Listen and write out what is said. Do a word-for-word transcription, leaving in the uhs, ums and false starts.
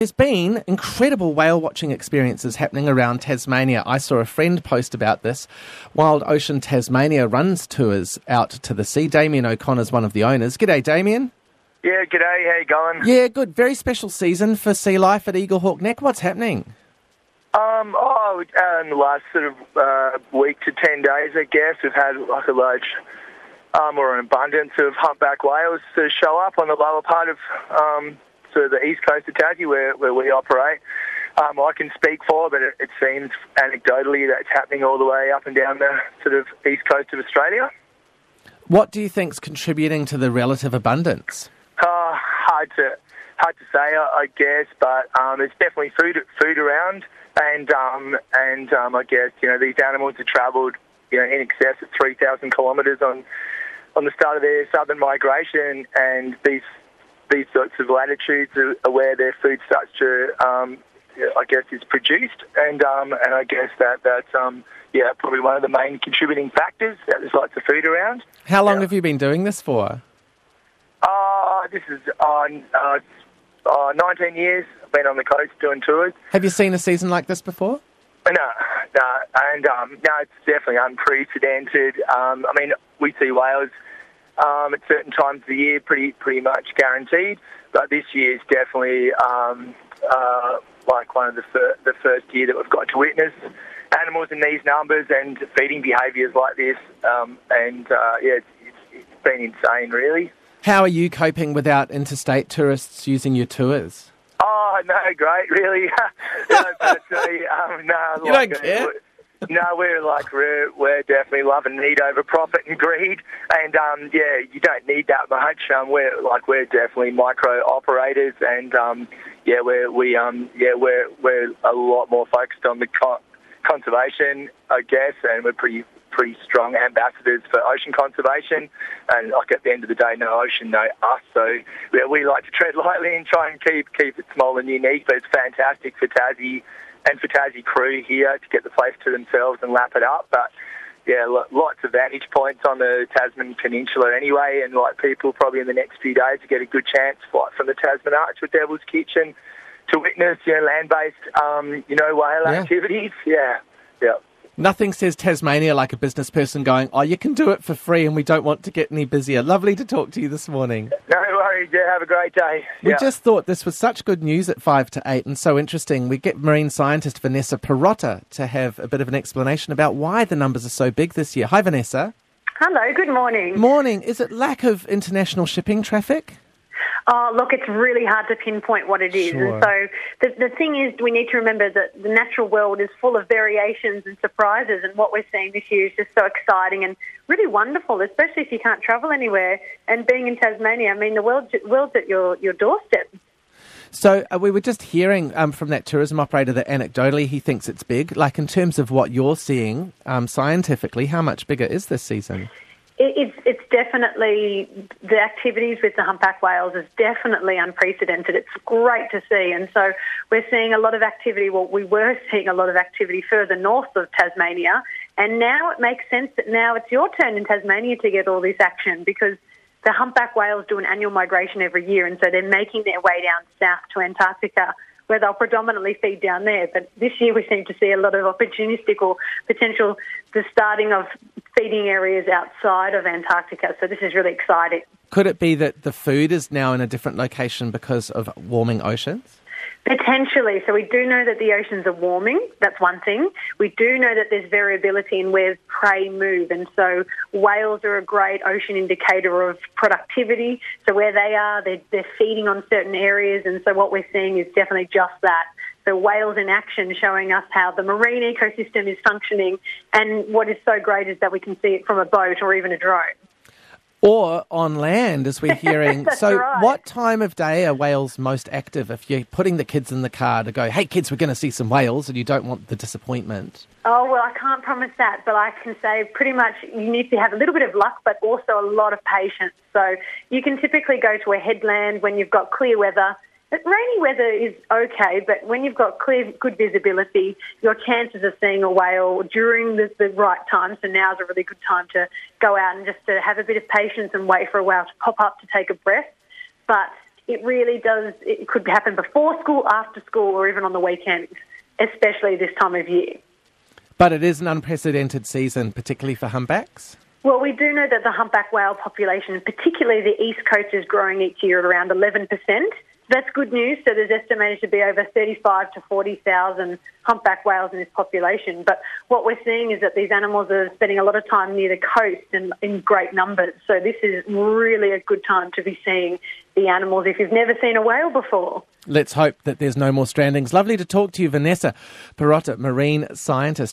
There's been incredible whale watching experiences happening around Tasmania. I saw a friend post about this. Wild Ocean Tasmania runs tours out to the sea. Damien O'Connor's one of the owners. G'day, Damien. Yeah, g'day. How you going? Yeah, good. Very special season for sea life at Eaglehawk Neck. What's happening? Um, oh, uh, in the last sort of uh, week to ten days, I guess, we've had like a large um, or an abundance of humpback whales to show up on the lower part of um, sort of the east coast of Tassie where, where we operate. Um, I can speak for, but it, it seems anecdotally that it's happening all the way up and down the sort of east coast of Australia. What do you think's contributing to the relative abundance? Uh, hard to hard to say, I, I guess, but um, there's definitely food food around, and um, and um, I guess you know these animals have travelled you know in excess of three thousand kilometres on on the start of their southern migration, and these these sorts of latitudes are, are where their food starts to um, I guess is produced, and um, and I guess that that's um, yeah probably one of the main contributing factors that there's lots of food around. How long yeah. have you been doing this for? Uh, this is on uh, uh, nineteen years. I've been on the coast doing tours. Have you seen a season like this before? No, no, and um, no, it's definitely unprecedented. Um, I mean, we see whales um, at certain times of the year, pretty pretty much guaranteed. But this year is definitely um, uh, like one of the fir- the first year that we've got to witness animals in these numbers and feeding behaviours like this. Um, and uh, yeah, it's, it's, it's been insane, really. How are you coping without interstate tourists using your tours? Oh, no, great, really. no, personally, um, no, you like, don't care? Uh, no, we're like, we're, we're definitely loving need over profit and greed. And, um, yeah, you don't need that much. Um, we're like, we're definitely micro operators. And, um, yeah, we're, we, um, yeah, we're, we're a lot more focused on the con- conservation, I guess. And we're pretty, pretty strong ambassadors for ocean conservation, and like at the end of the day, no ocean, no us. So yeah, we like to tread lightly and try and keep keep it small and unique. But it's fantastic for Tassie and for Tassie crew here to get the place to themselves and lap it up. But yeah, lots of vantage points on the Tasman Peninsula anyway, and like people probably in the next few days to get a good chance, like from the Tasman Arch with Devil's Kitchen, to witness you know land-based um, you know whale yeah. activities. Yeah, yeah. Nothing says Tasmania like a business person going, oh, you can do it for free and we don't want to get any busier. Lovely to talk to you this morning. No worries. Yeah, have a great day. We yeah. just thought this was such good news at five to eight and so interesting. We get marine scientist Vanessa Perrotta to have a bit of an explanation about why the numbers are so big this year. Hi, Vanessa. Hello, good morning. Morning. Is it lack of international shipping traffic? Oh, look, it's really hard to pinpoint what it is. Sure. And so the, the thing is, we need to remember that the natural world is full of variations and surprises, and what we're seeing this year is just so exciting and really wonderful, especially if you can't travel anywhere. And being in Tasmania, I mean, the world, world's at your, your doorstep. So uh, we were just hearing um, from that tourism operator that anecdotally he thinks it's big. Like in terms of what you're seeing um, scientifically, how much bigger is this season? It's it's definitely, the activities with the humpback whales is definitely unprecedented. It's great to see. And so we're seeing a lot of activity, well, we were seeing a lot of activity further north of Tasmania. And now it makes sense that now it's your turn in Tasmania to get all this action, because the humpback whales do an annual migration every year. And so they're making their way down south to Antarctica, where they'll predominantly feed down there. But this year we seem to see a lot of opportunistic or potential, the starting of feeding areas outside of Antarctica. So this is really exciting. Could it be that the food is now in a different location because of warming oceans? Potentially. So we do know that the oceans are warming. That's one thing. We do know that there's variability in where prey move. And so whales are a great ocean indicator of productivity. So where they are, they're, they're feeding on certain areas. And so what we're seeing is definitely just that. So whales in action, showing us how the marine ecosystem is functioning. And what is so great is that we can see it from a boat or even a drone. Or on land, as we're hearing. So right. What time of day are whales most active? If you're putting the kids in the car to go, hey, kids, we're going to see some whales, and you don't want the disappointment. Oh, well, I can't promise that, but I can say pretty much you need to have a little bit of luck, but also a lot of patience. So you can typically go to a headland when you've got clear weather. But rainy weather is okay, but when you've got clear, good visibility, your chances of seeing a whale during the, the right time, so now's a really good time to go out and just to have a bit of patience and wait for a whale to pop up to take a breath. But it really does, it could happen before school, after school, or even on the weekends, especially this time of year. But it is an unprecedented season, particularly for humpbacks? Well, we do know that the humpback whale population, particularly the East Coast, is growing each year at around eleven percent. That's good news. So there's estimated to be over thirty-five to forty thousand humpback whales in this population. But what we're seeing is that these animals are spending a lot of time near the coast and in great numbers. So this is really a good time to be seeing the animals if you've never seen a whale before. Let's hope that there's no more strandings. Lovely to talk to you, Vanessa Perrotta, marine scientist.